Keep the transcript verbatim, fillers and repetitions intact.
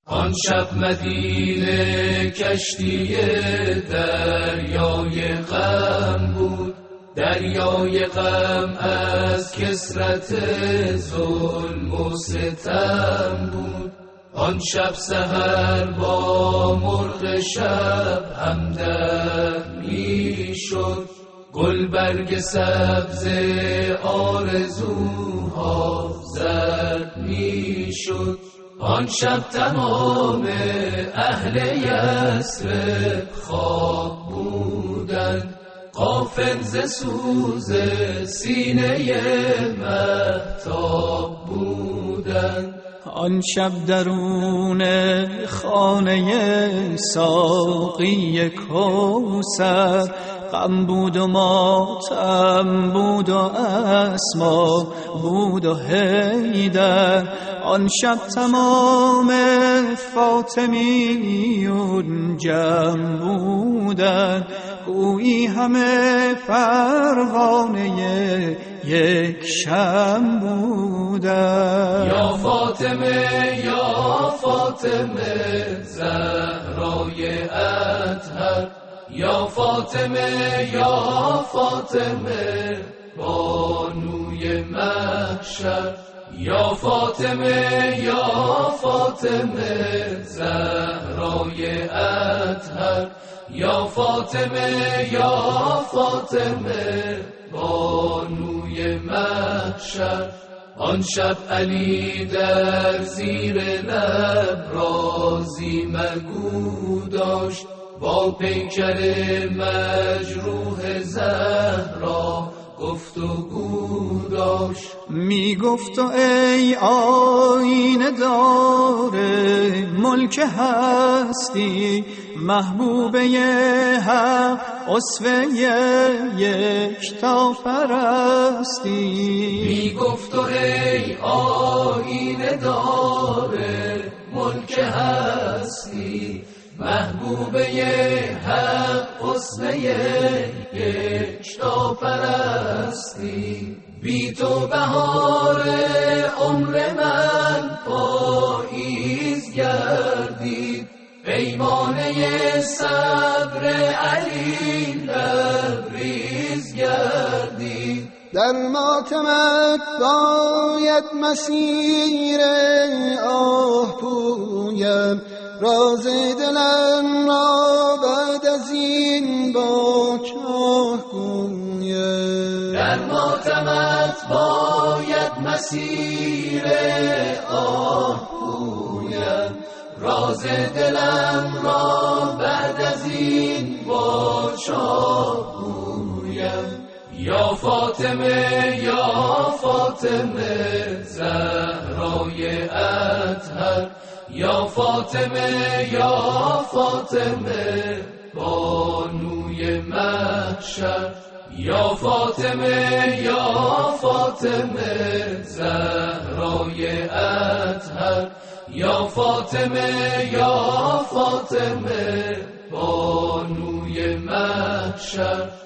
آن شب مدینه کشتی دریای غم بود، دریای غم از کثرت ظلم و ستم بود. آن شب سحر با مرغ شب همدم می شد، گل برگ سبز آرزوها زرد می شد. آن شب تمام اهل یثرب خواب بودند، غافل ز سوز سینه مهتاب بودند. آن شب درون خانه ساقی کوثر غم بود و ماتم بود و اسما بود و حیدر. آن شب تمام فاطمیون جمع بودن، گویی همه پروانه یک شم بودن. یا فاطمه یا فاطمه زهرای اطهر، یا فاطمه یا فاطمه بانوی محشر. یا فاطمه یا فاطمه زهرای اطهر، یا فاطمه یا فاطمه بانوی محشر. آن شب علی در زیر لب رازی مگو داشت، با پیکر مجروح زهرا گفت و گو داشت. می گفت ای آینه داره ملک هستی، محبوبه حق اسوه یکتا پرستی. می گفت ای آینه داره ملک هستی، محبوبه حق حسن یکتا پرستی. بی تو بهار عمر من پاییز گردید، پیمانه صبر علی لبریز گردید. در ماتمت باید مسیر آه پویم، راز دلم را بعد از این با چاه گویم. در ماتمت باید مسیر آه پویم، راز دلم را بعد از این با چاه گویم. یا فاطمه یا فاطمه زهرای اطهر، یا فاطمه یا فاطمه بانوی محشر. یا فاطمه یا فاطمه زهرای اطهر، یا فاطمه یا فاطمه بانوی محشر.